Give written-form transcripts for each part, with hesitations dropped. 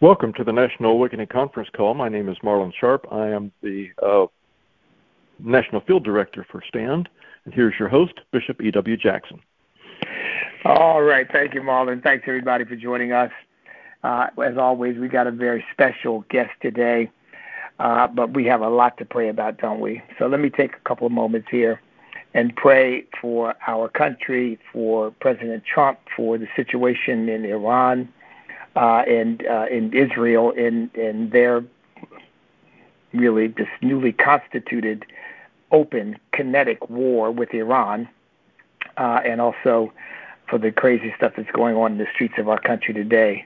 Welcome to the National Awakening Conference call. My name is Marlon Sharp. I am the National Field Director for STAND. And here's your host, Bishop E.W. Jackson. All right. Thank you, Marlon. Thanks, everybody, for joining us. As always, we got a very special guest today, but we have a lot to pray about, don't we? So let me take a couple of moments here and pray for our country, for President Trump, for the situation in Iran, and in Israel, in their really this newly constituted open kinetic war with Iran, and also for the crazy stuff that's going on in the streets of our country today.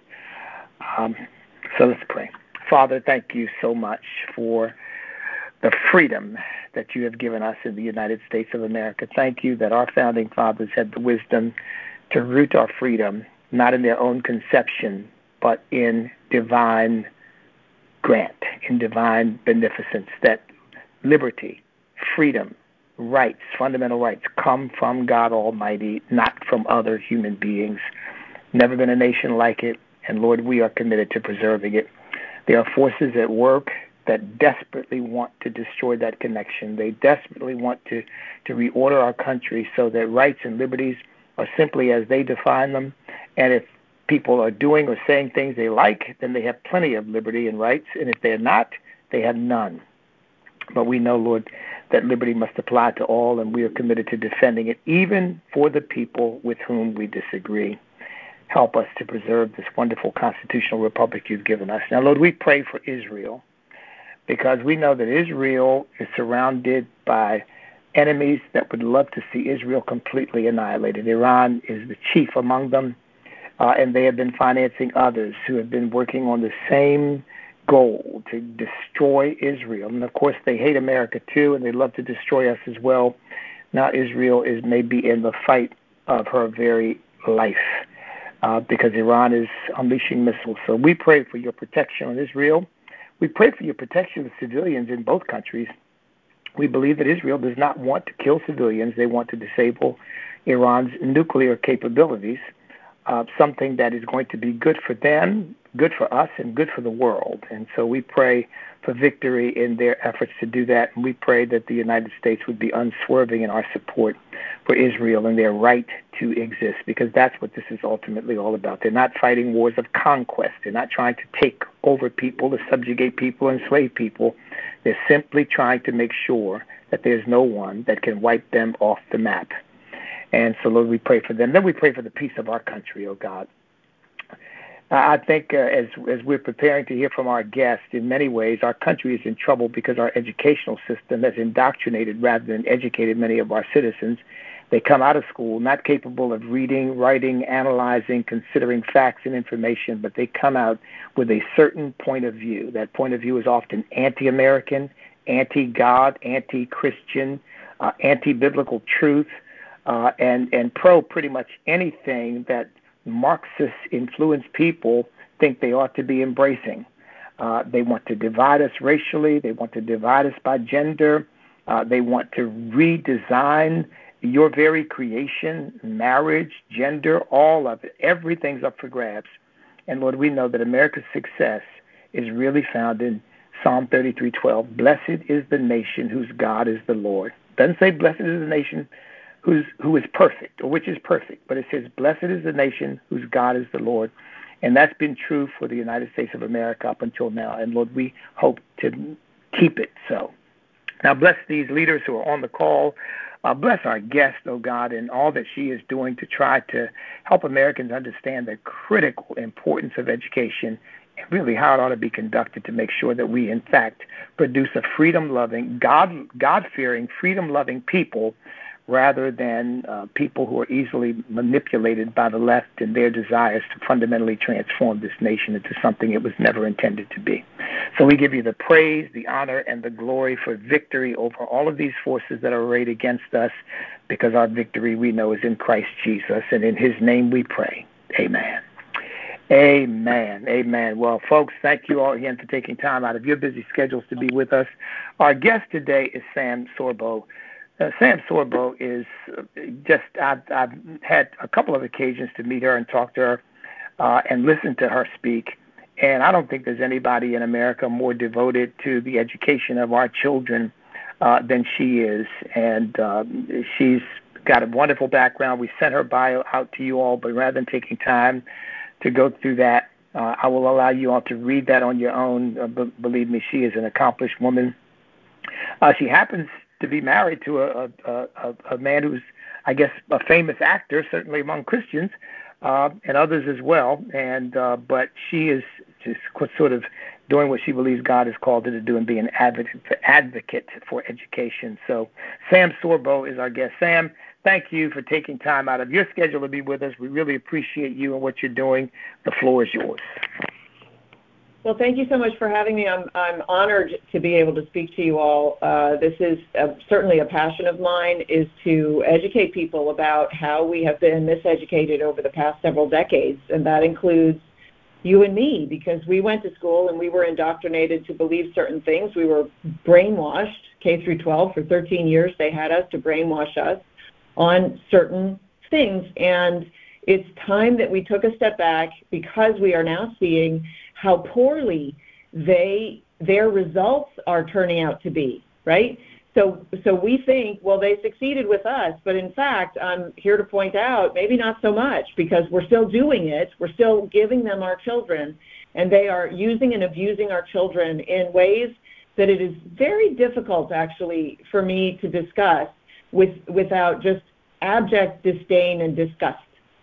So let's pray. Father, thank you so much for the freedom that you have given us in the United States of America. Thank you that our founding fathers had the wisdom to root our freedom, not in their own conception, but in divine grant, in divine beneficence, that liberty, freedom, rights, fundamental rights come from God Almighty, not from other human beings. Never been a nation like it, and Lord, we are committed to preserving it. There are forces at work that desperately want to destroy that connection. They desperately want to reorder our country so that rights and liberties are simply as they define them, and if people are doing or saying things they like, then they have plenty of liberty and rights, and if they're not, they have none. But we know, Lord, that liberty must apply to all, and we are committed to defending it, even for the people with whom we disagree. Help us to preserve this wonderful constitutional republic you've given us. Now, Lord, we pray for Israel, because we know that Israel is surrounded by enemies that would love to see Israel completely annihilated. Iran is the chief among them. And they have been financing others who have been working on the same goal, to destroy Israel. And, of course, they hate America, too, and they love to destroy us as well. Now Israel is maybe in the fight of her very life because Iran is unleashing missiles. So we pray for your protection on Israel. We pray for your protection of civilians in both countries. We believe that Israel does not want to kill civilians. They want to disable Iran's nuclear capabilities. Something that is going to be good for them, good for us, and good for the world. And so we pray for victory in their efforts to do that. And we pray that the United States would be unswerving in our support for Israel and their right to exist, because that's what this is ultimately all about. They're not fighting wars of conquest. They're not trying to take over people, to subjugate people, enslave people. They're simply trying to make sure that there's no one that can wipe them off the map. And so, Lord, we pray for them. Then we pray for the peace of our country, oh God. I think as we're preparing to hear from our guest, in many ways, our country is in trouble because our educational system has indoctrinated rather than educated many of our citizens. They come out of school not capable of reading, writing, analyzing, considering facts and information, but they come out with a certain point of view. That point of view is often anti-American, anti-God, anti-Christian, anti-biblical truth. And pro pretty much anything that Marxist-influenced people think they ought to be embracing. They want to divide us racially. They want to divide us by gender. They want to redesign your very creation, marriage, gender, all of it. Everything's up for grabs. And, Lord, we know that America's success is really found in Psalm 33:12. Blessed is the nation whose God is the Lord. It doesn't say blessed is the nation who is perfect, or which is perfect, but it says, blessed is the nation whose God is the Lord. And that's been true for the United States of America up until now. And, Lord, we hope to keep it so. Now, bless these leaders who are on the call. Bless our guest, oh God, and all that she is doing to try to help Americans understand the critical importance of education and really how it ought to be conducted to make sure that we, in fact, produce a freedom-loving, God-fearing, freedom-loving people rather than people who are easily manipulated by the left and their desires to fundamentally transform this nation into something it was never intended to be. So we give you the praise, the honor, and the glory for victory over all of these forces that are arrayed against us, because our victory, we know, is in Christ Jesus, and in his name we pray. Amen. Amen. Amen. Well, folks, thank you all again for taking time out of your busy schedules to be with us. Our guest today is Sam Sorbo. Sam Sorbo is I've had a couple of occasions to meet her and talk to her and listen to her speak. And I don't think there's anybody in America more devoted to the education of our children than she is. And she's got a wonderful background. We sent her bio out to you all, but rather than taking time to go through that, I will allow you all to read that on your own. Believe me, she is an accomplished woman. She happens to be married to a man who's, I guess, a famous actor, certainly among Christians, and others as well. And but she is just sort of doing what she believes God has called her to do and be an advocate for education. So Sam Sorbo is our guest. Sam, thank you for taking time out of your schedule to be with us. We really appreciate you and what you're doing. The floor is yours. Well, thank you so much for having me. I'm honored to be able to speak to you all. This is certainly a passion of mine, is to educate people about how we have been miseducated over the past several decades, and that includes you and me, because we went to school and we were indoctrinated to believe certain things. We were brainwashed, K through 12, for 13 years. They had us to brainwash us on certain things, and it's time that we took a step back, because we are now seeing how poorly their results are turning out to be, right? So we think, well, they succeeded with us, but in fact, I'm here to point out, maybe not so much, because we're still doing it. We're still giving them our children, and they are using and abusing our children in ways that it is very difficult, actually, for me to discuss without just abject disdain and disgust.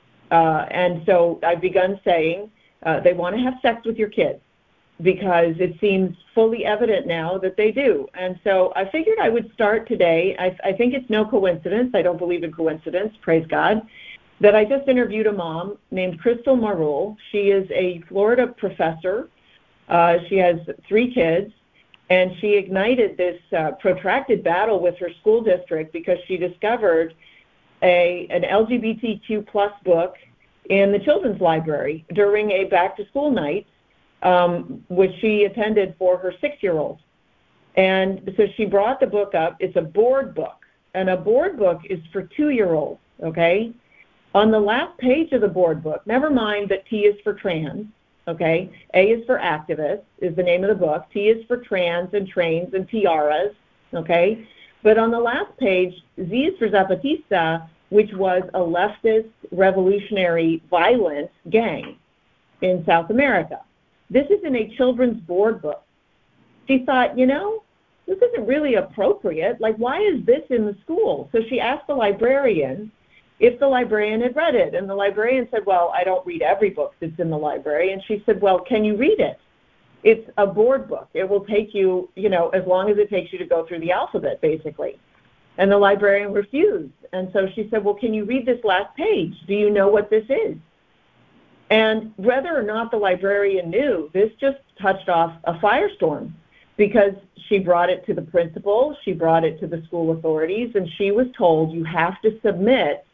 And so I've begun saying they want to have sex with your kids, because it seems fully evident now that they do. And so I figured I would start today. I think it's no coincidence. I don't believe in coincidence, praise God, that I just interviewed a mom named Crystal Marul. She is a Florida professor. She has 3 kids, and she ignited this protracted battle with her school district because she discovered an LGBTQ plus book in the children's library during a back-to-school night, which she attended for her 6-year-old. And so she brought the book up. It's a board book, and a board book is for 2-year-olds, okay? On the last page of the board book, never mind that T is for trans, okay? A is for activist is the name of the book. T is for trans and trains and tiaras, okay? But on the last page, Z is for Zapatista, which was a leftist revolutionary violent gang in South America. This is in a children's board book. She thought, this isn't really appropriate. Like, why is this in the school? So she asked the librarian if the librarian had read it. And the librarian said, well, I don't read every book that's in the library. And she said, well, can you read it? It's a board book. It will take you, as long as it takes you to go through the alphabet, basically. And the librarian refused. And so she said, well, can you read this last page? Do you know what this is? And whether or not the librarian knew, this just touched off a firestorm, because she brought it to the principal, she brought it to the school authorities, and she was told, you have to submit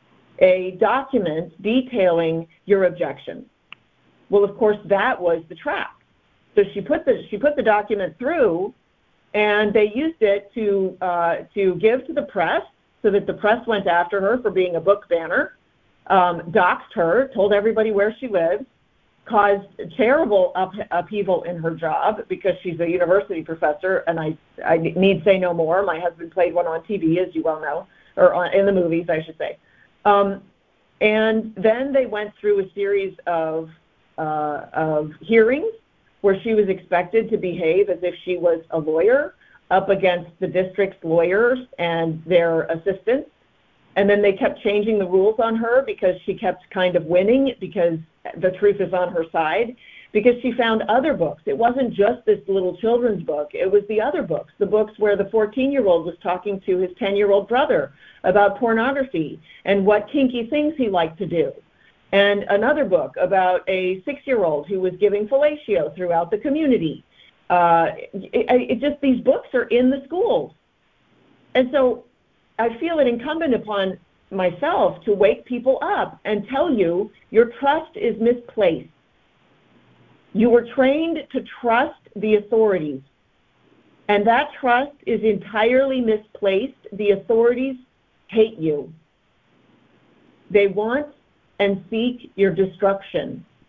a document detailing your objections. Well, of course, that was the trap. So she put the document through, and they used it to give to the press, so that the press went after her for being a book banner, doxed her, told everybody where she lives, caused terrible upheaval in her job, because she's a university professor, and I need say no more. My husband played one on TV, as you well know, or in the movies, I should say. And then they went through a series of hearings where she was expected to behave as if she was a lawyer up against the district's lawyers and their assistants. And then they kept changing the rules on her, because she kept kind of winning, because the truth is on her side, because she found other books. It wasn't just this little children's book. It was the other books, the books where the 14-year-old was talking to his 10-year-old brother about pornography and what kinky things he liked to do. And another book about a 6-year-old who was giving fellatio throughout the community. These books are in the schools. And so I feel it incumbent upon myself to wake people up and tell you your trust is misplaced. You were trained to trust the authorities, and that trust is entirely misplaced. The authorities hate you. They want and seek your destruction.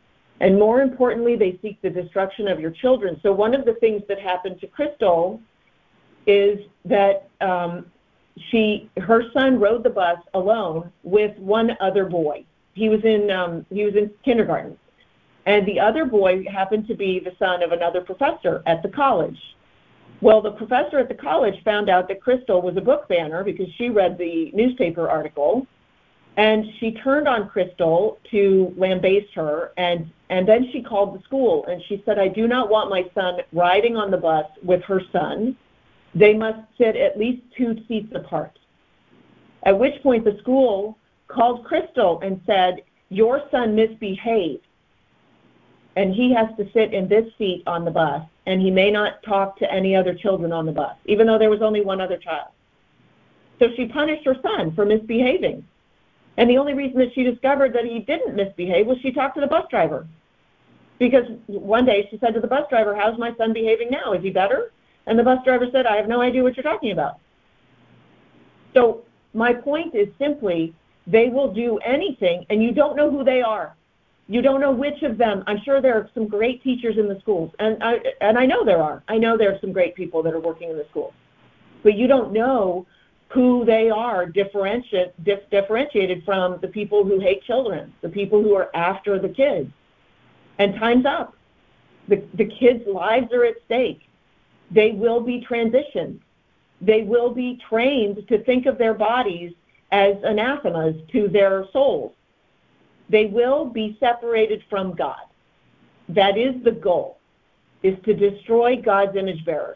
And more importantly, they seek the destruction of your children. So one of the things that happened to Crystal is that her son rode the bus alone with one other boy. He was in kindergarten, and the other boy happened to be the son of another professor at the college. Well, the professor at the college found out that Crystal was a book banner because she read the newspaper article, and she turned on Crystal to lambaste her, and then she called the school, and she said, I do not want my son riding on the bus with her son. They must sit at least 2 seats apart. At which point the school called Crystal and said, your son misbehaved, and he has to sit in this seat on the bus, and he may not talk to any other children on the bus, even though there was only one other child. So she punished her son for misbehaving. And the only reason that she discovered that he didn't misbehave was she talked to the bus driver. Because one day she said to the bus driver, how's my son behaving now? Is he better? And the bus driver said, I have no idea what you're talking about. So my point is simply, they will do anything, and you don't know who they are. You don't know which of them. I'm sure there are some great teachers in the schools, and I know there are. I know there are some great people that are working in the schools. But you don't know who they are differentiated from the people who hate children, the people who are after the kids. And time's up. The kids' lives are at stake. They will be transitioned. They will be trained to think of their bodies as anathemas to their souls. They will be separated from God. That is the goal, is to destroy God's image bearers.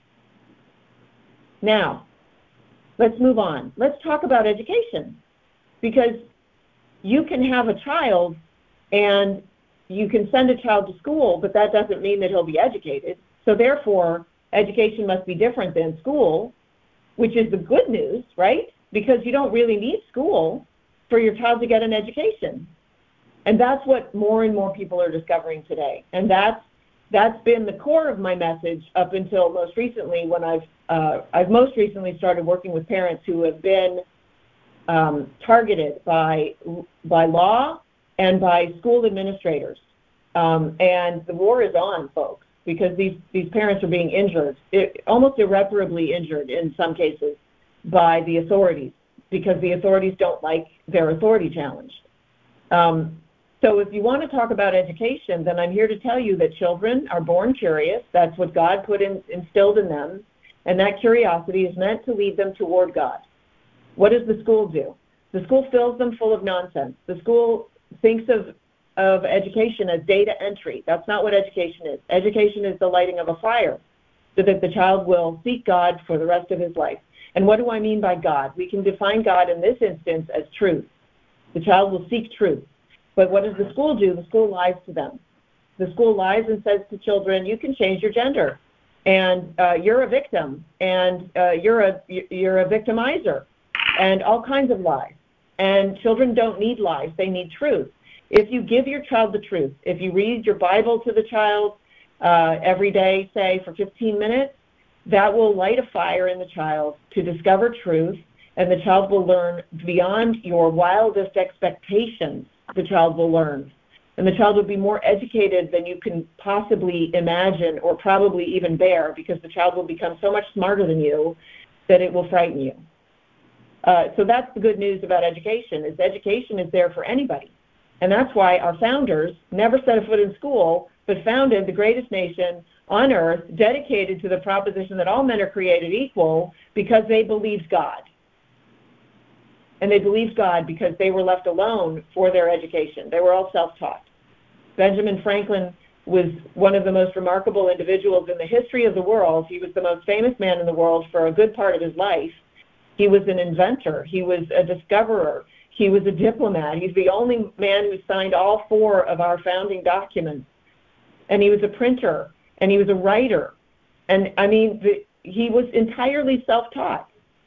Now, let's move on. Let's talk about education, because you can have a child and you can send a child to school, but that doesn't mean that he'll be educated. So therefore, education must be different than school, which is the good news, right? Because you don't really need school for your child to get an education. And that's what more and more people are discovering today. And that's been the core of my message up until most recently, when I've most recently started working with parents who have been targeted by law and by school administrators. And the war is on, folks, because these parents are being injured, almost irreparably injured in some cases, by the authorities, because the authorities don't like their authority challenged. So if you want to talk about education, then I'm here to tell you that children are born curious. That's what God instilled in them, and that curiosity is meant to lead them toward God. What does the school do? The school fills them full of nonsense. The school thinks of education as data entry. That's not what education is. Education is the lighting of a fire so that the child will seek God for the rest of his life. And what do I mean by God? We can define God in this instance as truth. The child will seek truth. But what does the school do? The school lies to them. The school lies and says to children, you can change your gender, and you're a victim, and you're a victimizer, and all kinds of lies. And children don't need lies. They need truth. If you give your child the truth, if you read your Bible to the child every day, say for 15 minutes, that will light a fire in the child to discover truth, and the child will learn beyond your wildest expectations. The child will learn. And the child will be more educated than you can possibly imagine or probably even bear, because the child will become so much smarter than you that it will frighten you. So that's the good news about education, is education is there for anybody. And that's why our founders never set a foot in school, but founded the greatest nation on earth, dedicated to the proposition that all men are created equal, because they believed God. And they believed God because they were left alone for their education. They were all self-taught. Benjamin Franklin was one of the most remarkable individuals in the history of the world. He was the most famous man in the world for a good part of his life. He was an inventor. He was a discoverer. He was a diplomat. He's the only man who signed all 4 of our founding documents. And he was a printer, and he was a writer. And, I mean, he was entirely self-taught.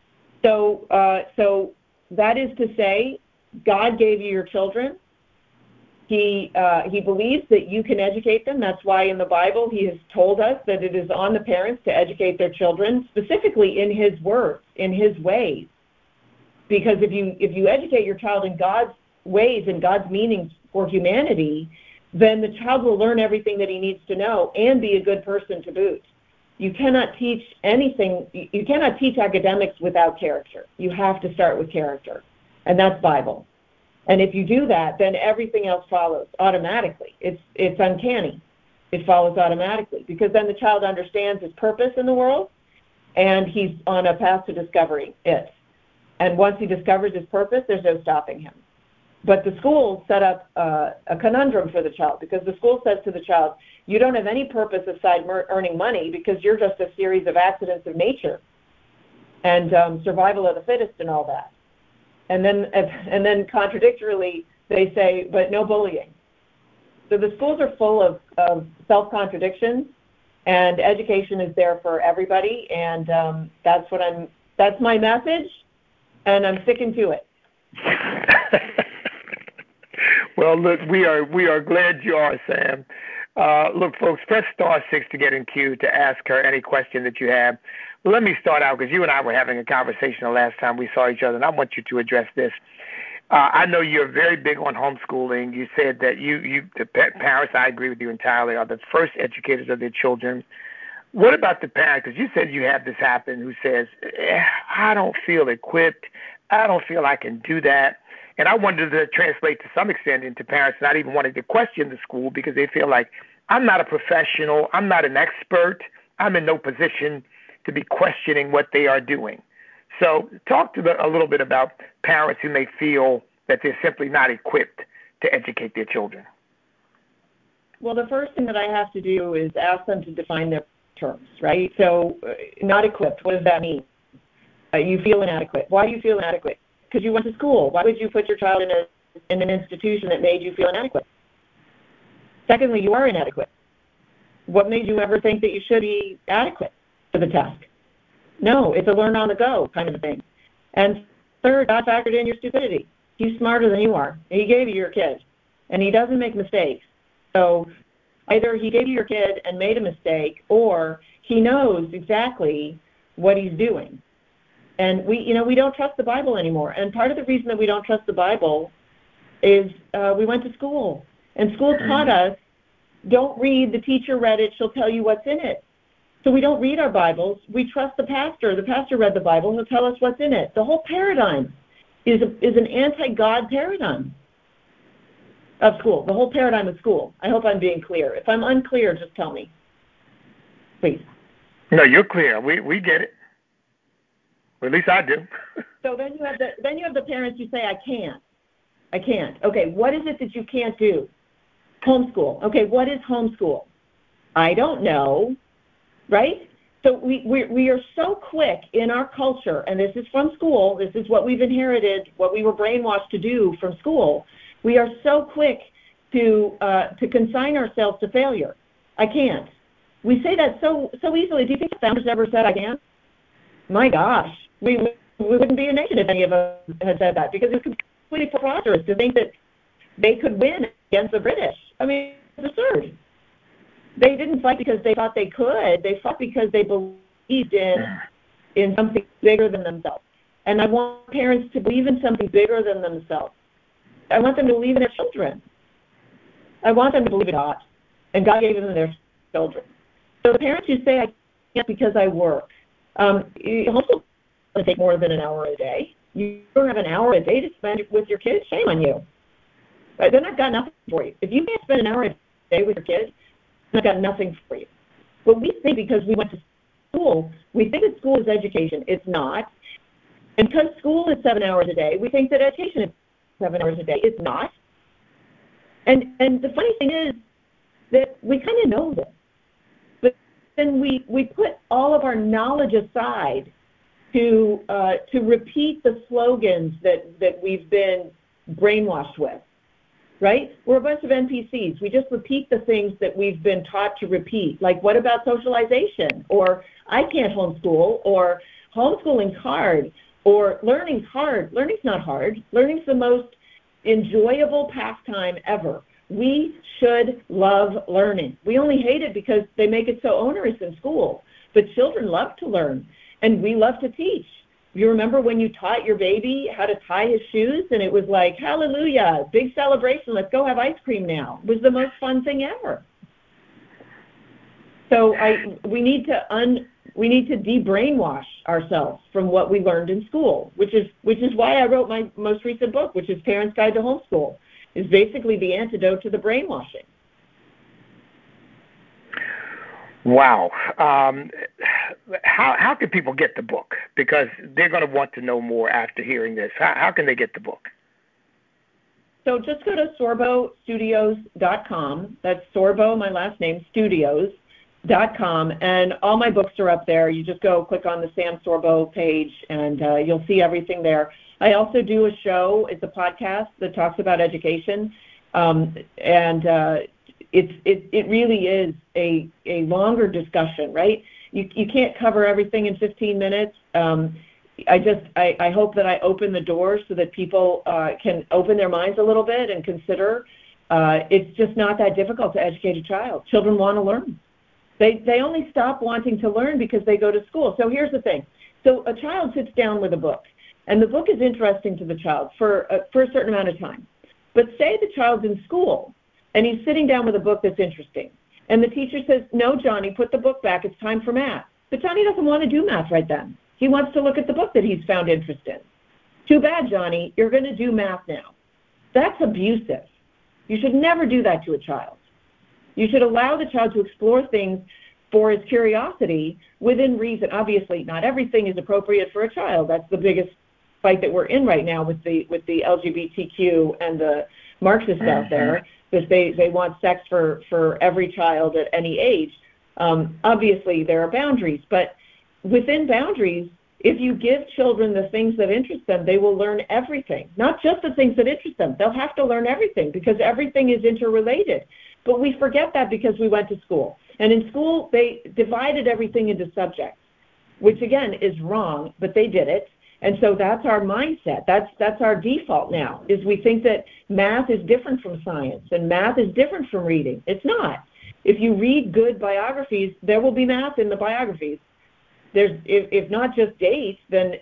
So that is to say, God gave you your children. He believes that you can educate them. That's why in the Bible he has told us that it is on the parents to educate their children, specifically in his words, in his ways. Because if you educate your child in God's ways and God's meanings for humanity, then the child will learn everything that he needs to know and be a good person to boot. You cannot teach anything, you cannot teach academics without character. You have to start with character, and that's Bible. And if you do that, then everything else follows automatically. It's uncanny. It follows automatically because then the child understands his purpose in the world, and he's on a path to discovering it. And once he discovers his purpose, there's no stopping him. But the school set up a conundrum for the child because the school says to the child, you don't have any purpose aside earning money because you're just a series of accidents of nature and survival of the fittest and all that. And then contradictorily, they say, but no bullying. So the schools are full of self-contradictions, and education is there for everybody, and that's my message, and I'm sticking to it. Well, look, we are glad you are, Sam. Look, folks, press *6 to get in queue to ask her any question that you have. Well, let me start out because you and I were having a conversation the last time we saw each other, and I want you to address this. I know you're very big on homeschooling. You said that the parents, I agree with you entirely, are the first educators of their children. What about the parent? Because you said you have this happen who says, I don't feel equipped. I don't feel I can do that. And I wanted to translate to some extent into parents not even wanting to question the school because they feel like, I'm not a professional. I'm not an expert. I'm in no position to be questioning what they are doing. So talk a little bit about parents who may feel that they're simply not equipped to educate their children. Well, the first thing that I have to do is ask them to define their terms, right? So not equipped, what does that mean? You feel inadequate. Why do you feel inadequate? Because you went to school. Why would you put your child in an institution that made you feel inadequate? Secondly, you are inadequate. What made you ever think that you should be adequate for the task? No, it's a learn on the go kind of a thing. And third, God factored in your stupidity. He's smarter than you are. He gave you your kid, and he doesn't make mistakes. So either he gave you your kid and made a mistake, or he knows exactly what he's doing. And we don't trust the Bible anymore. And part of the reason that we don't trust the Bible is we went to school. And school taught us, don't read, the teacher read it, she'll tell you what's in it. So we don't read our Bibles. We trust the pastor. The pastor read the Bible. He'll tell us what's in it. The whole paradigm is an anti-God paradigm of school, the whole paradigm of school. I hope I'm being clear. If I'm unclear, just tell me, please. No, you're clear. We get it. Or at least I do. So then you have the parents who say, I can't. Okay, what is it that you can't do? Homeschool. Okay, what is homeschool? I don't know, right? So we are so quick in our culture, and this is from school, this is what we've inherited, what we were brainwashed to do from school. We are so quick to consign ourselves to failure. I can't. We say that so easily. Do you think the founders ever said, I can't? My gosh, we wouldn't be a nation if any of us had said that, because it's completely preposterous to think that they could win against the British. I mean, it's absurd. They didn't fight because they thought they could. They fought because they believed in something bigger than themselves. And I want parents to believe in something bigger than themselves. I want them to believe in their children. I want them to believe in God. And God gave them their children. So the parents who say, I can't because I work, homeschool doesn't take more than an hour a day. You don't have an hour a day to spend with your kids, shame on you. They're not got nothing for you. If you can't spend an hour a day with your kids, they've got nothing for you. But we think because we went to school, we think that school is education. It's not. And because school is 7 hours a day, we think that education is 7 hours a day. It's not. And the funny thing is that we kind of know this. But then we put all of our knowledge aside to repeat the slogans that we've been brainwashed with. Right? We're a bunch of NPCs. We just repeat the things that we've been taught to repeat. Like, what about socialization? Or I can't homeschool, or homeschooling's hard, or learning's hard. Learning's not hard. Learning's the most enjoyable pastime ever. We should love learning. We only hate it because they make it so onerous in school. But children love to learn, and we love to teach. You remember when you taught your baby how to tie his shoes, and it was like, hallelujah, big celebration, let's go have ice cream now. It was the most fun thing ever. So we need to de-brainwash ourselves from what we learned in school, which is why I wrote my most recent book, which is Parents' Guide to Homeschool, is basically the antidote to the brainwashing. Wow. How can people get the book? Because they're going to want to know more after hearing this. How can they get the book? So just go to sorbostudios.com. That's Sorbo, my last name, studios.com, and all my books are up there. You just go click on the Sam Sorbo page, and you'll see everything there. I also do a show. It's a podcast that talks about education, it really is a longer discussion, right? You can't cover everything in 15 minutes. I hope that I open the door so that people can open their minds a little bit and consider. It's just not that difficult to educate a child. Children want to learn. They only stop wanting to learn because they go to school. So here's the thing. So a child sits down with a book, and the book is interesting to the child for a certain amount of time. But say the child's in school, and he's sitting down with a book that's interesting. And the teacher says, no, Johnny, put the book back. It's time for math. But Johnny doesn't want to do math right then. He wants to look at the book that he's found interest in. Too bad, Johnny. You're going to do math now. That's abusive. You should never do that to a child. You should allow the child to explore things for his curiosity within reason. Obviously, not everything is appropriate for a child. That's the biggest fight that we're in right now with the LGBTQ and the Marxists out there. Because they want sex for every child at any age. Obviously, there are boundaries, but within boundaries, if you give children the things that interest them, they will learn everything, not just the things that interest them. They'll have to learn everything because everything is interrelated. But we forget that because we went to school. And in school, they divided everything into subjects, which, again, is wrong, but they did it. And so that's our mindset. That's our default now, is we think that math is different from science and math is different from reading. It's not. If you read good biographies, there will be math in the biographies. There's, if not just dates,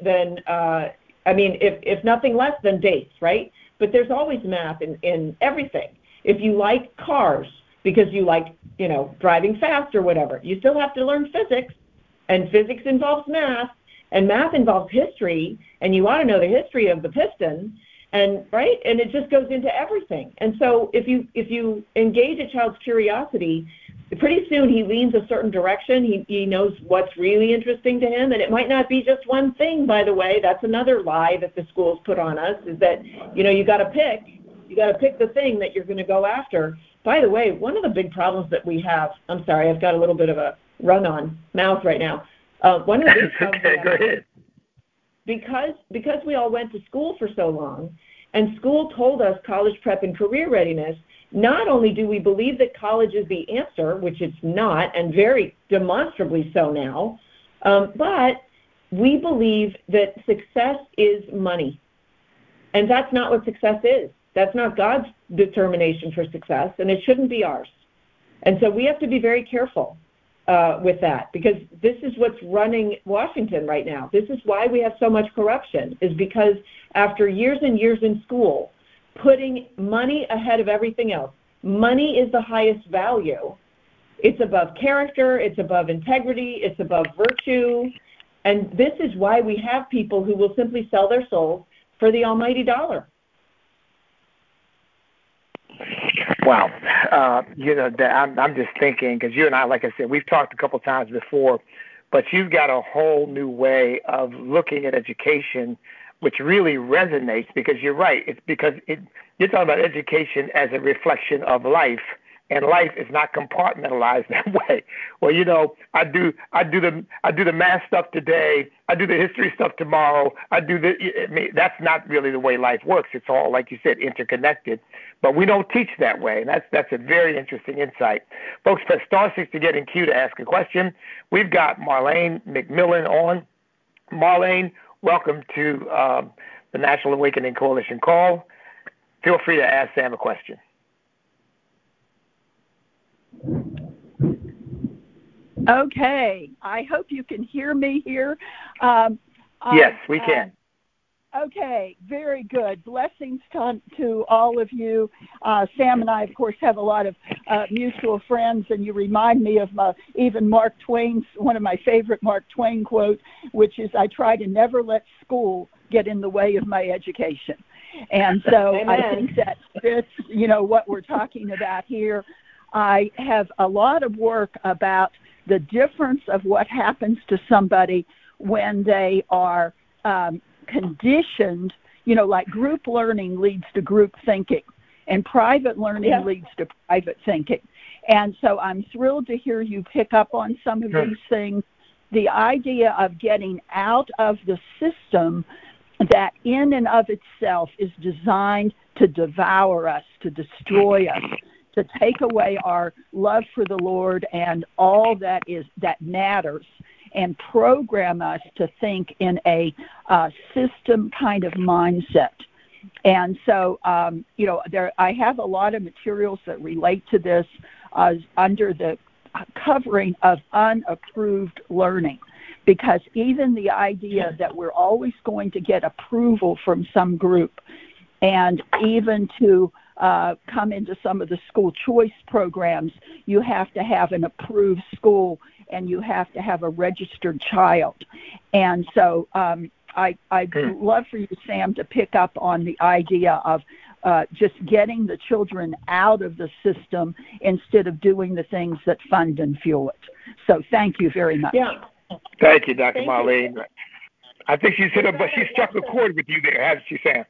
if nothing less than dates, right? But there's always math in everything. If you like cars because you like, driving fast or whatever, you still have to learn physics, and physics involves math. And math involves history, and you want to know the history of the piston, and right? And it just goes into everything. And so if you engage a child's curiosity, pretty soon he leans a certain direction. He knows what's really interesting to him, and it might not be just one thing, by the way. That's another lie that the schools put on us, is that, you got to pick the thing that you're going to go after. By the way, one of the big problems that we have, I'm sorry, I've got a little bit of a run-on mouth right now. One of the big problems okay, go ahead. Because we all went to school for so long, and school told us college prep and career readiness, not only do we believe that college is the answer, which it's not, and very demonstrably so now, but we believe that success is money. And that's not what success is. That's not God's determination for success, and it shouldn't be ours. And so we have to be very careful with that, because this is what's running Washington right now. This is why we have so much corruption, is because after years and years in school, putting money ahead of everything else, money is the highest value. It's above character, it's above integrity, it's above virtue, and this is why we have people who will simply sell their souls for the almighty dollar. Wow. I'm just thinking, because you and I, like I said, we've talked a couple times before, but you've got a whole new way of looking at education, which really resonates, because you're right. It's because you're talking about education as a reflection of life, and life is not compartmentalized that way. Well, I do the math stuff today. I do the history stuff tomorrow. That's not really the way life works. It's all, like you said, interconnected. But we don't teach that way, and that's a very interesting insight. Folks, press *6 to get in queue to ask a question. We've got Marlene McMillan on. Marlene, welcome to the National Awakening Coalition call. Feel free to ask Sam a question. Okay, I hope you can hear me here. Yes, we can. Okay, very good. Blessings to all of you. Sam and I, of course, have a lot of mutual friends, and you remind me of even Mark Twain's, one of my favorite Mark Twain quotes, which is, I try to never let school get in the way of my education. And so Amen. I think that fits, what we're talking about here. I have a lot of work about the difference of what happens to somebody when they are conditioned, like group learning leads to group thinking, and private learning leads to private thinking. And so I'm thrilled to hear you pick up on some of these things. The idea of getting out of the system that in and of itself is designed to devour us, to destroy us, to take away our love for the Lord and all that matters, and program us to think in a system kind of mindset. And so, I have a lot of materials that relate to this under the covering of unapproved learning, because even the idea that we're always going to get approval from some group, and even to come into some of the school choice programs, you have to have an approved school and you have to have a registered child. And so I'd love for you, Sam, to pick up on the idea of just getting the children out of the system instead of doing the things that fund and fuel it. So thank you very much. Yeah. Thank you, Dr. Marlene. I think she struck a chord with you there, hasn't she, Sam?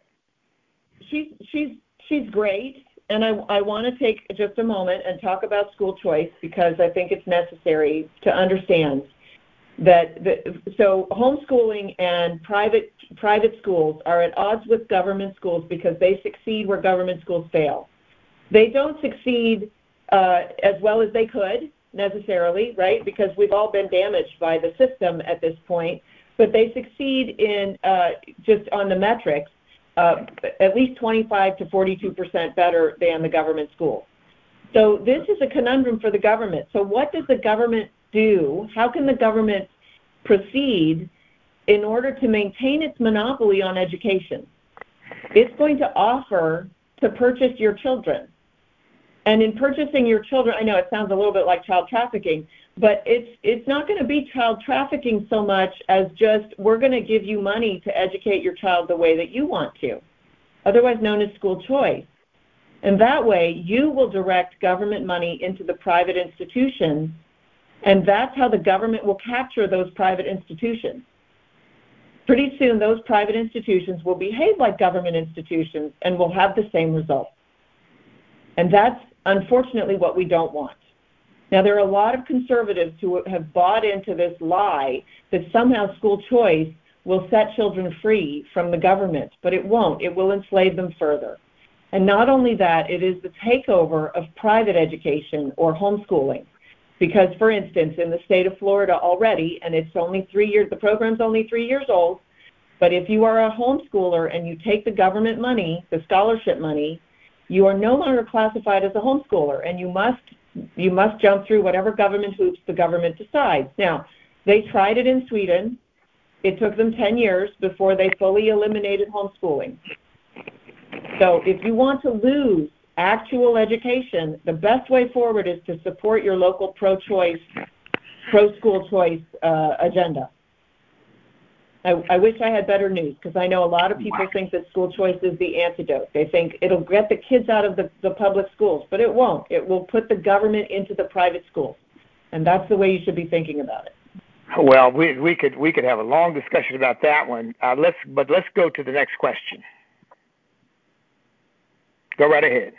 She's great, and I want to take just a moment and talk about school choice, because I think it's necessary to understand that so homeschooling and private schools are at odds with government schools because they succeed where government schools fail. They don't succeed as well as they could necessarily, right? Because we've all been damaged by the system at this point, but they succeed in just on the metrics. At least 25 to 42% better than the government school. So this is a conundrum for the government. So what does the government do? How can the government proceed in order to maintain its monopoly on education? It's going to offer to purchase your children. And in purchasing your children, I know it sounds a little bit like child trafficking, but it's not going to be child trafficking so much as just, we're going to give you money to educate your child the way that you want to, otherwise known as school choice. And that way, you will direct government money into the private institutions, and that's how the government will capture those private institutions. Pretty soon, those private institutions will behave like government institutions and will have the same results. And that's, unfortunately, what we don't want. Now, there are a lot of conservatives who have bought into this lie that somehow school choice will set children free from the government, but it won't. It will enslave them further. And not only that, it is the takeover of private education or homeschooling. Because, for instance, in the state of Florida already, and it's only 3 years, the program's only 3 years old, but if you are a homeschooler and you take the government money, the scholarship money, you are no longer classified as a homeschooler, and you must jump through whatever government hoops the government decides. Now, they tried it in Sweden. It took them 10 years before they fully eliminated homeschooling. So if you want to lose actual education, the best way forward is to support your local pro-choice, pro-school choice agenda. I wish I had better news, because I know a lot of people think that school choice is the antidote. They think it'll get the kids out of the public schools, but it won't. It will put the government into the private schools, and that's the way you should be thinking about it. Well, we could have a long discussion about that one. Let's go to the next question. Go right ahead.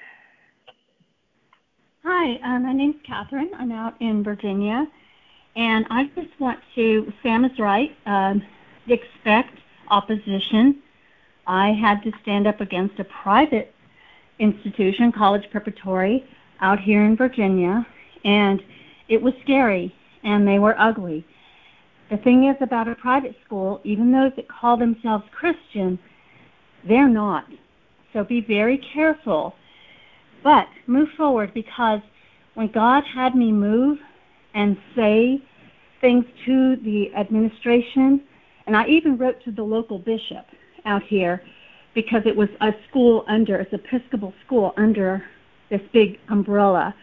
Hi, my name's Catherine. I'm out in Virginia, and I just want to, Sam is right, expect opposition. I had to stand up against a private institution, college preparatory, out here in Virginia, and it was scary, and they were ugly. The thing is about a private school, even those that call themselves Christian, they're not. So be very careful. But move forward, because when God had me move and say things to the administration And I even wrote to the local bishop out here because it was a school it's Episcopal school under this big umbrella.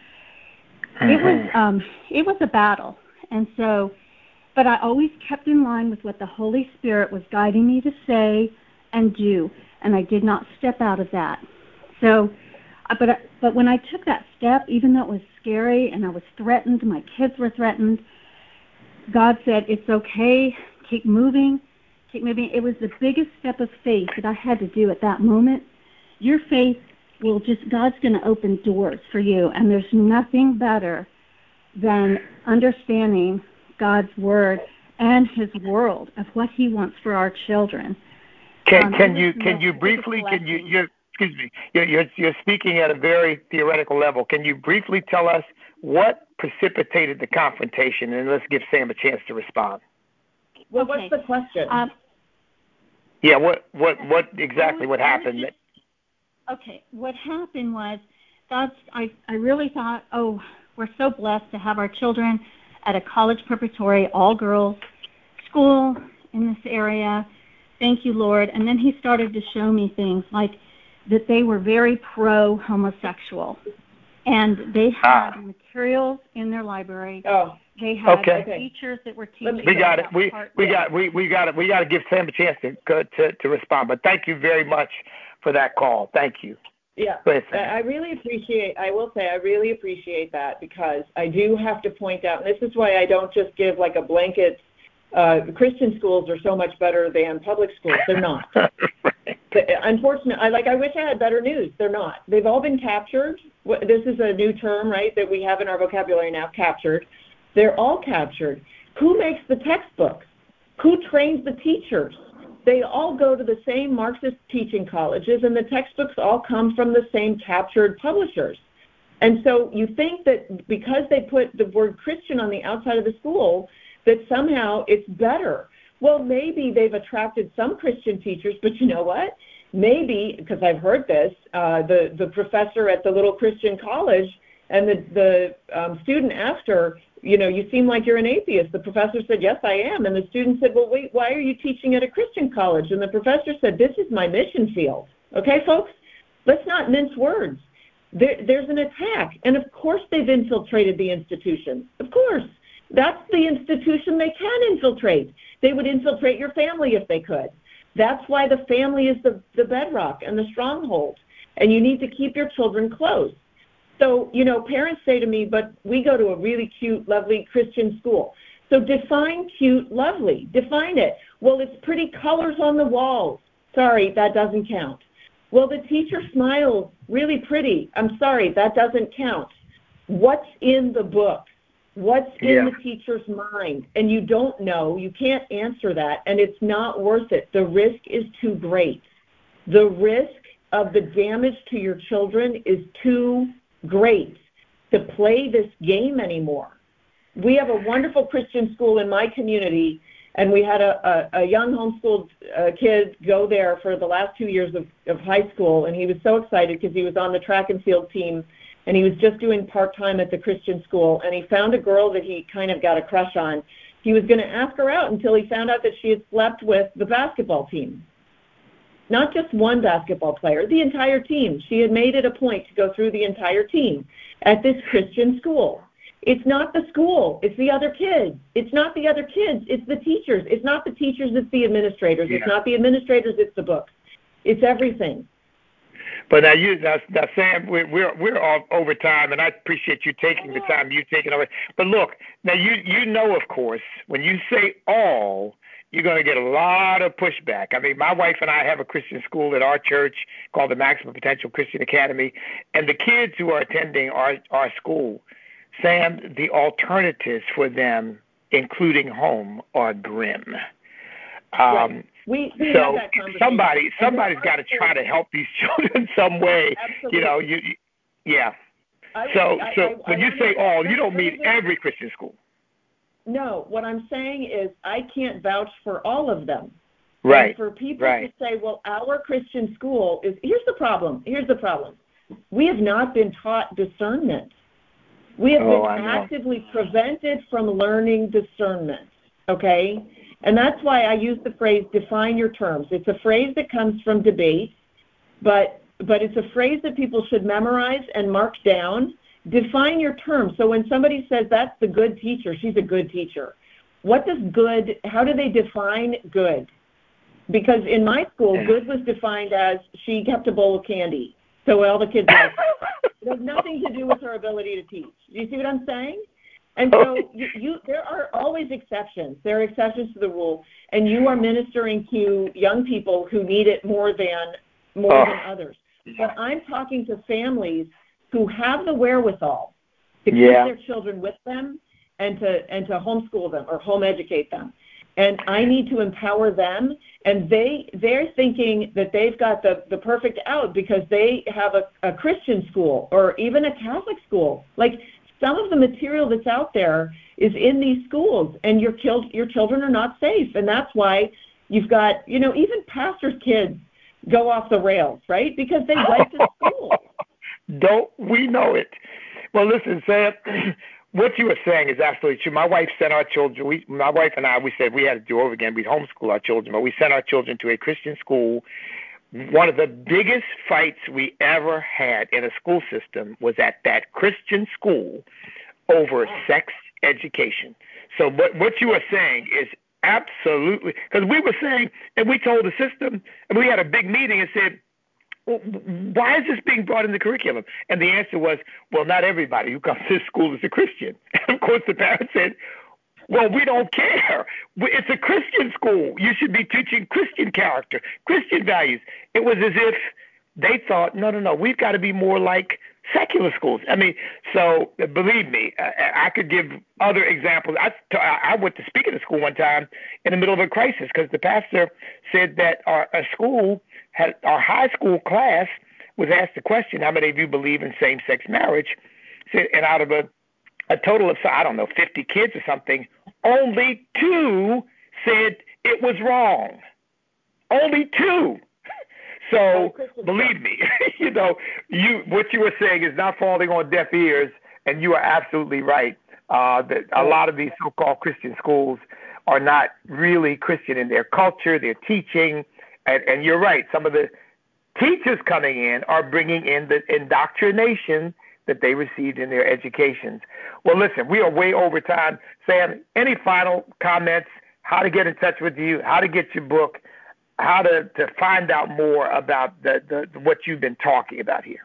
It was a battle. And so, but I always kept in line with what the Holy Spirit was guiding me to say and do, and I did not step out of that. So, but when I took that step, even though it was scary and I was threatened, my kids were threatened, God said, it's okay, keep moving. It was the biggest step of faith that I had to do at that moment. Your faith God's going to open doors for you, and there's nothing better than understanding God's word and his world of what he wants for our children. You're speaking at a very theoretical level. Can you briefly tell us what precipitated the confrontation, and let's give Sam a chance to respond. Well, what's the question? What exactly what happened? Okay, what happened was I really thought, we're so blessed to have our children at a college preparatory, all-girls school in this area. Thank you, Lord. And then he started to show me things like that they were very pro-homosexual. And they had materials in their library. Oh, they had teachers that were teaching. We got it. We got to give Sam a chance to respond. But thank you very much for that call. Thank you. Yeah, I really appreciate that, because I do have to point out, and this is why I don't just give like a blanket, Christian schools are so much better than public schools. They're not. Right. Unfortunately, I wish I had better news. They're not. They've all been captured. This is a new term, right, that we have in our vocabulary now, captured. They're all captured. Who makes the textbooks? Who trains the teachers? They all go to the same Marxist teaching colleges, and the textbooks all come from the same captured publishers. And so you think that because they put the word Christian on the outside of the school, that somehow it's better. Well, maybe they've attracted some Christian teachers, but you know what? Maybe, because I've heard this, the professor at the little Christian college and the student asked her, you seem like you're an atheist. The professor said, yes, I am. And the student said, well, wait, why are you teaching at a Christian college? And the professor said, this is my mission field. Okay, folks? Let's not mince words. There's an attack. And of course they've infiltrated the institution. Of course. That's the institution they can infiltrate. They would infiltrate your family if they could. That's why the family is the bedrock and the stronghold. And you need to keep your children close. So, parents say to me, but we go to a really cute, lovely Christian school. So define cute, lovely. Define it. Well, it's pretty colors on the walls. Sorry, that doesn't count. Well, the teacher smiles really pretty. I'm sorry, that doesn't count. What's in the book? What's in the teacher's mind? And you don't know. You can't answer that, and it's not worth it. The risk is too great. The risk of the damage to your children is too great to play this game anymore. We have a wonderful Christian school in my community, and we had a young homeschooled kid go there for the last 2 years of high school, and he was so excited because he was on the track and field team, and he was just doing part-time at the Christian school, and he found a girl that he kind of got a crush on. He was going to ask her out until he found out that she had slept with the basketball team. Not just one basketball player, the entire team. She had made it a point to go through the entire team at this Christian school. It's not the school, it's the other kids. It's not the other kids, it's the teachers. It's not the teachers, it's the administrators. Yeah. It's not the administrators, it's the books. It's everything. But now, Sam, we're all over time, and I appreciate you taking the time you've taken over. But look, now you know, of course, when you say all, you're going to get a lot of pushback. I mean, my wife and I have a Christian school at our church called the Maximum Potential Christian Academy, and the kids who are attending our school, Sam, the alternatives for them, including home, are grim. Right. We so somebody's got to try to help these children some way. Absolutely. So when you say all, you don't mean every Christian school. No, what I'm saying is I can't vouch for all of them. Right. And for people to say, well, our Christian school is, here's the problem. We have not been taught discernment. We have been actively prevented from learning discernment, okay? And that's why I use the phrase define your terms. It's a phrase that comes from debate, but it's a phrase that people should memorize and mark down. Define your terms. So when somebody says that's the good teacher, she's a good teacher. What does good, how do they define good? Because in my school, good was defined as she kept a bowl of candy. So all the kids liked her. It has nothing to do with her ability to teach. Do you see what I'm saying? And so there are always exceptions. There are exceptions to the rule, and you are ministering to young people who need it more than others. But I'm talking to families who have the wherewithal to keep their children with them and to homeschool them or home educate them. And I need to empower them, and they're thinking that they've got the perfect out because they have a Christian school or even a Catholic school. Like, some of the material that's out there is in these schools, and your children are not safe. And that's why you've got, even pastors' kids go off the rails, right? Because they went to school. Don't we know it? Well, listen, Sam, what you were saying is absolutely true. My wife sent our children, my wife and I, we said we had to do over again. We'd homeschool our children, but we sent our children to a Christian school. One of the biggest fights we ever had in a school system was at that Christian school over sex education. So what you are saying is absolutely, because we were saying, and we told the system, and we had a big meeting and said, well, why is this being brought in the curriculum? And the answer was, well, not everybody who comes to this school is a Christian. And of course, the parents said, well, we don't care. It's a Christian school. You should be teaching Christian character, Christian values. It was as if they thought, no, we've got to be more like secular schools. I mean, so believe me, I could give other examples. I went to speak at a school one time in the middle of a crisis because the pastor said that our high school class was asked the question, how many of you believe in same-sex marriage? And out of a total of, 50 kids or something, only 2 said it was wrong. Only 2. So believe me, what you were saying is not falling on deaf ears, and you are absolutely right. That a lot of these so-called Christian schools are not really Christian in their culture, their teaching, and you're right. Some of the teachers coming in are bringing in the indoctrination that they received in their educations. Well, listen, we are way over time. Sam, any final comments, how to get in touch with you, how to get your book, how to find out more about what you've been talking about here?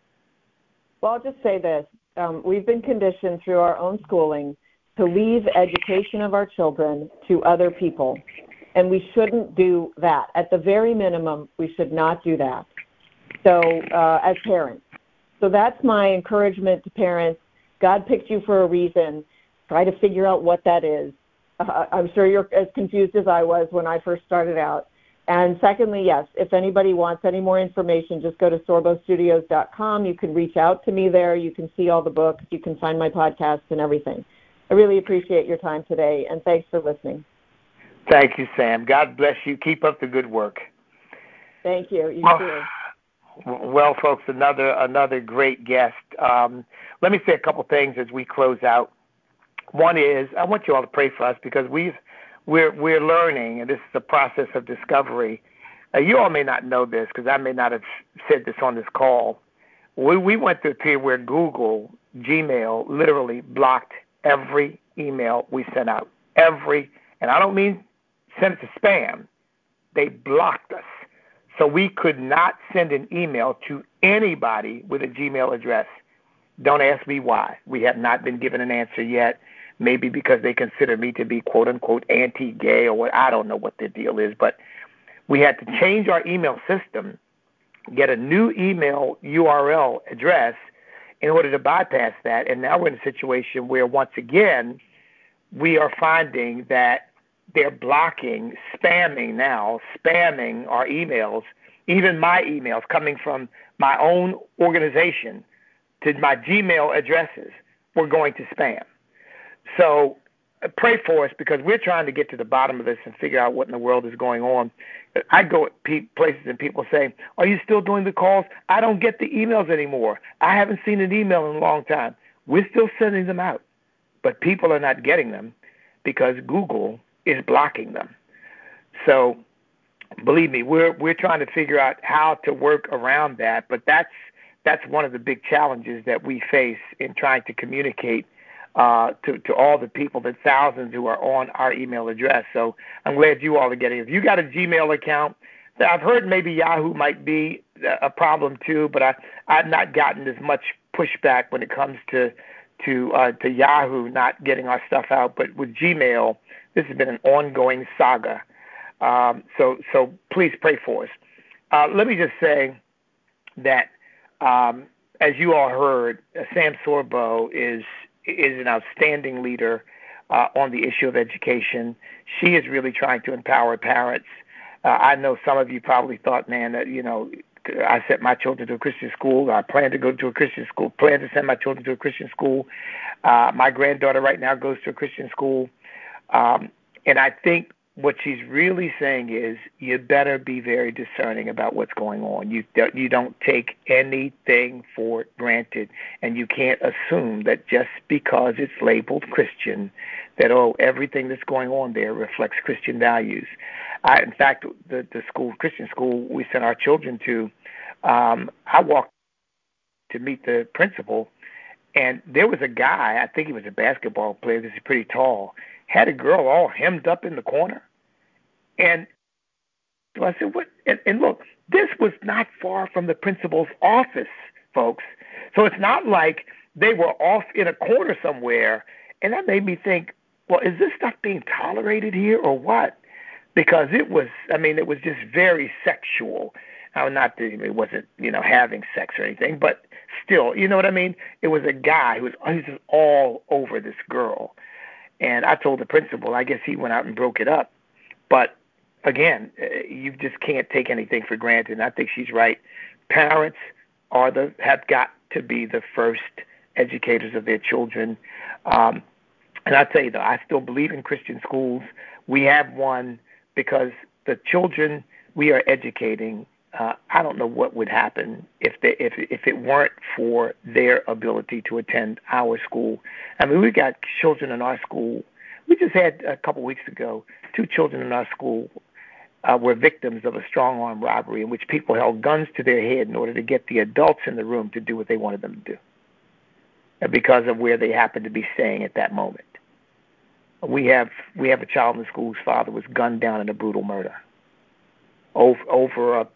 Well, I'll just say this. We've been conditioned through our own schooling to leave education of our children to other people, and we shouldn't do that. At the very minimum, we should not do that. So as parents. So that's my encouragement to parents. God picked you for a reason. Try to figure out what that is. I'm sure you're as confused as I was when I first started out. And secondly, yes, if anybody wants any more information, just go to sorbostudios.com. You can reach out to me there. You can see all the books. You can find my podcasts and everything. I really appreciate your time today, and thanks for listening. Thank you, Sam. God bless you. Keep up the good work. Thank you. You too. Well, folks, another great guest. Let me say a couple things as we close out. One is I want you all to pray for us because we're learning, and this is a process of discovery. You all may not know this because I may not have said this on this call. We went through a period where Google, Gmail, literally blocked every email we sent out. And I don't mean send it to spam. They blocked us. So we could not send an email to anybody with a Gmail address. Don't ask me why. We have not been given an answer yet. Maybe because they consider me to be, quote, unquote, anti-gay or what. I don't know what the deal is. But we had to change our email system, get a new email URL address in order to bypass that. And now we're in a situation where, once again, we are finding that they're spamming our emails, even my emails coming from my own organization to my Gmail addresses. We're going to spam. So pray for us because we're trying to get to the bottom of this and figure out what in the world is going on. I go at places and people say, are you still doing the calls? I don't get the emails anymore. I haven't seen an email in a long time. We're still sending them out, but people are not getting them because Google is blocking them. So believe me, we're trying to figure out how to work around that, but that's one of the big challenges that we face in trying to communicate to all the people, the thousands who are on our email address. So I'm glad you all are getting it. If you got a Gmail account, I've heard maybe Yahoo might be a problem too, but I've not gotten as much pushback when it comes to Yahoo not getting our stuff out. But with Gmail, this has been an ongoing saga. So please pray for us. Let me just say that as you all heard, Sam Sorbo is an outstanding leader on the issue of education. She is really trying to empower parents. I know some of you probably thought, man, that, I sent my children to a Christian school. I plan to go to a Christian school, plan to send my children to a Christian school. My granddaughter right now goes to a Christian school. And I think what she's really saying is you better be very discerning about what's going on. You don't take anything for granted, and you can't assume that just because it's labeled Christian that, everything that's going on there reflects Christian values. In fact, the Christian school we sent our children to, I walked to meet the principal, and there was a guy, I think he was a basketball player, this is pretty tall, had a girl all hemmed up in the corner. And so I said, what? And look, this was not far from the principal's office, folks. So it's not like they were off in a corner somewhere. And that made me think, well, is this stuff being tolerated here or what? Because it was just very sexual. Now, not that it wasn't, having sex or anything, but still, you know what I mean? It was a guy who was just all over this girl. And I told the principal, I guess he went out and broke it up. But again, you just can't take anything for granted. And I think she's right. Parents have got to be the first educators of their children. And I tell you, though, I still believe in Christian schools. We have one because the children we are educating, I don't know what would happen if it weren't for their ability to attend our school. I mean, we got children in our school. We just had a couple weeks ago 2 children in our school were victims of a strong-arm robbery in which people held guns to their head in order to get the adults in the room to do what they wanted them to do because of where they happened to be staying at that moment. We have a child in the school whose father was gunned down in a brutal murder over a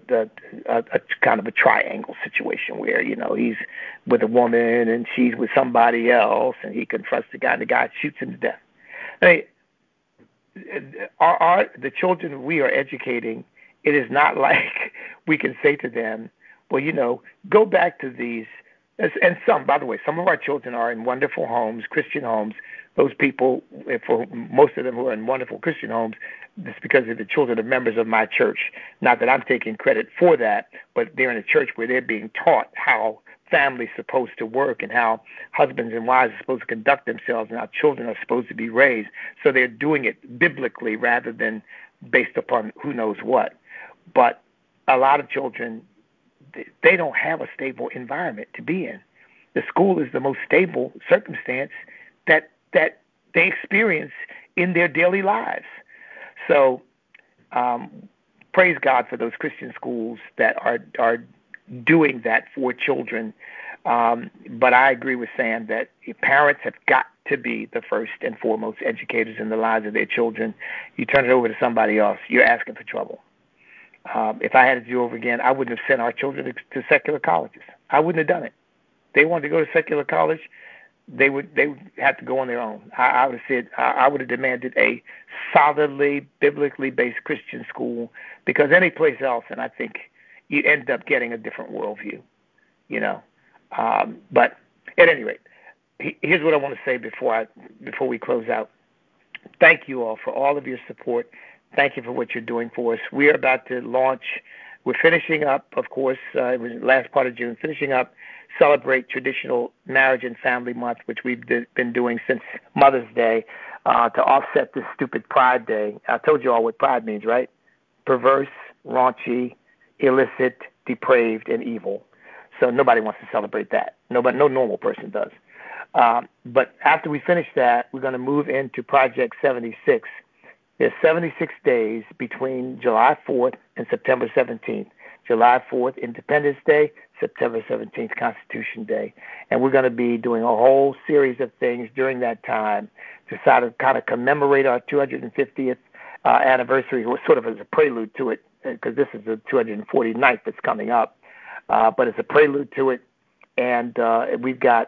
kind of a triangle situation where, he's with a woman and she's with somebody else, and he confronts the guy, and the guy shoots him to death. I mean, the children we are educating, it is not like we can say to them, well, go back to these. And by the way, some of our children are in wonderful homes, Christian homes. Those people, for most of them who are in wonderful Christian homes, it's because the children are members of my church. Not that I'm taking credit for that, but they're in a church where they're being taught how family's supposed to work and how husbands and wives are supposed to conduct themselves and how children are supposed to be raised. So they're doing it biblically rather than based upon who knows what. But a lot of children, they don't have a stable environment to be in. The school is the most stable circumstance that they experience in their daily lives. So praise God for those Christian schools that are doing that for children. But I agree with Sam that parents have got to be the first and foremost educators in the lives of their children. You turn it over to somebody else, you're asking for trouble. If I had to do over again, I wouldn't have sent our children to secular colleges. I wouldn't have done it. They wanted to go to secular college, they would have to go on their own. I would have said I would have demanded a solidly biblically based Christian school, because any place else, and I think you end up getting a different worldview, But at any rate, here's what I want to say before we close out. Thank you all for all of your support. Thank you for what you're doing for us. We are about to launch. We're finishing up, of course, it was the last part of June, finishing up Celebrate Traditional Marriage and Family Month, which we've been doing since Mother's Day, to offset this stupid Pride Day. I told you all what Pride means, right? Perverse, raunchy, illicit, depraved, and evil. So nobody wants to celebrate that. No normal person does. But after we finish that, we're going to move into Project 76. There's 76 days between July 4th and September 17th. July 4th, Independence Day, September 17th, Constitution Day. And we're going to be doing a whole series of things during that time to kind of commemorate our 250th anniversary, sort of as a prelude to it, because this is the 249th that's coming up. But it's a prelude to it. And we've got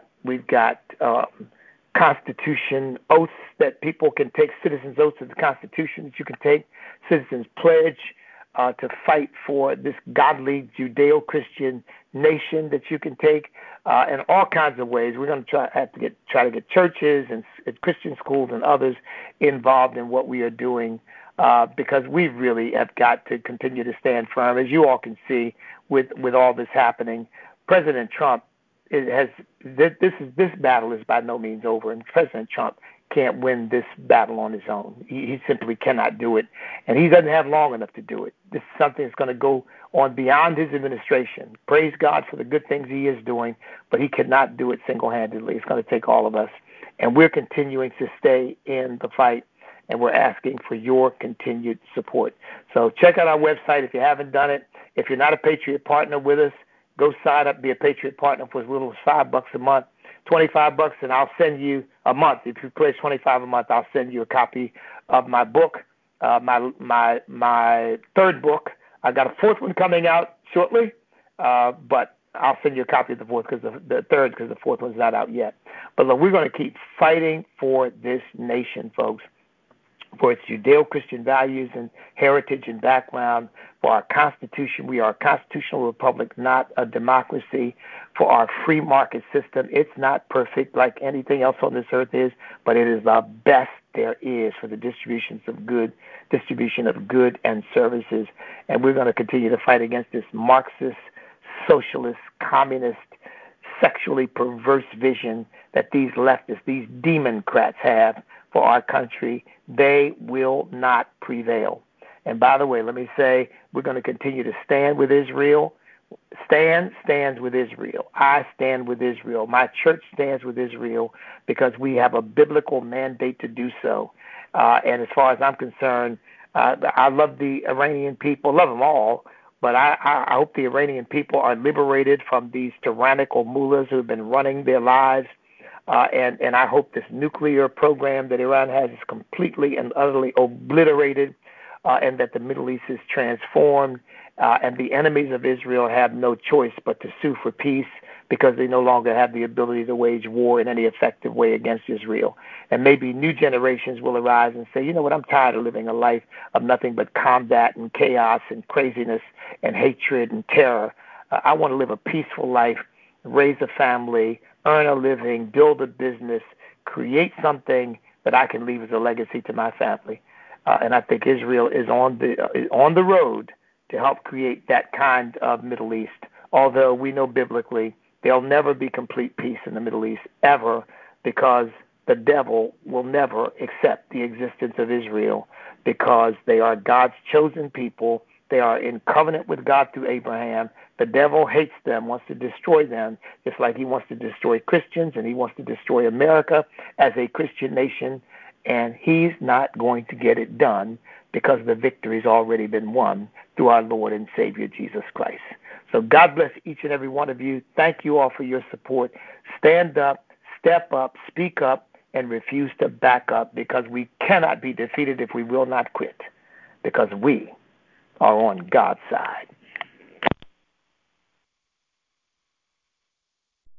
Constitution oaths that people can take, citizens' oaths of the Constitution that you can take, citizens' pledge to fight for this godly Judeo-Christian nation that you can take, in all kinds of ways. We're going to try to get churches and Christian schools and others involved in what we are doing, because we really have got to continue to stand firm, as you all can see with all this happening. President Trump this battle is by no means over, and President Trump can't win this battle on his own. He simply cannot do it, and he doesn't have long enough to do it. This is something that's going to go on beyond his administration. Praise God for the good things he is doing, but he cannot do it single-handedly. It's going to take all of us, and we're continuing to stay in the fight, and we're asking for your continued support. So check out our website if you haven't done it. If you're not a Patriot Partner with us, go sign up, be a Patriot Partner for as little as $5 a month, $25, and I'll send you a month. If you pledge $25 a month, I'll send you a copy of my book, my third book. I got a fourth one coming out shortly, but I'll send you a copy of the fourth because the fourth one's not out yet. But look, we're going to keep fighting for this nation, folks, for its Judeo-Christian values and heritage and background, for our Constitution. We are a constitutional republic, not a democracy. For our free market system, it's not perfect like anything else on this earth is, but it is the best there is for the distribution of good and services. And we're going to continue to fight against this Marxist, socialist, communist, sexually perverse vision that these leftists, these democrats have for our country. They will not prevail. And by the way, let me say, we're going to continue to stand with Israel. Stan stands with Israel. I stand with Israel. My church stands with Israel because we have a biblical mandate to do so. And as far as I'm concerned, I love the Iranian people, love them all, but I hope the Iranian people are liberated from these tyrannical mullahs who have been running their lives. And I hope this nuclear program that Iran has is completely and utterly obliterated, and that the Middle East is transformed, and the enemies of Israel have no choice but to sue for peace because they no longer have the ability to wage war in any effective way against Israel. And maybe new generations will arise and say, you know what, I'm tired of living a life of nothing but combat and chaos and craziness and hatred and terror. I want to live a peaceful life, raise a family, earn a living, build a business, create something that I can leave as a legacy to my family. And I think Israel is on the road to help create that kind of Middle East, although we know biblically there'll never be complete peace in the Middle East, ever, because the devil will never accept the existence of Israel because they are God's chosen people. They are in covenant with God through Abraham. The devil hates them, wants to destroy them, just like he wants to destroy Christians, and he wants to destroy America as a Christian nation. And he's not going to get it done because the victory's already been won through our Lord and Savior, Jesus Christ. So God bless each and every one of you. Thank you all for your support. Stand up, step up, speak up, and refuse to back up, because we cannot be defeated if we will not quit, because we are on God's side.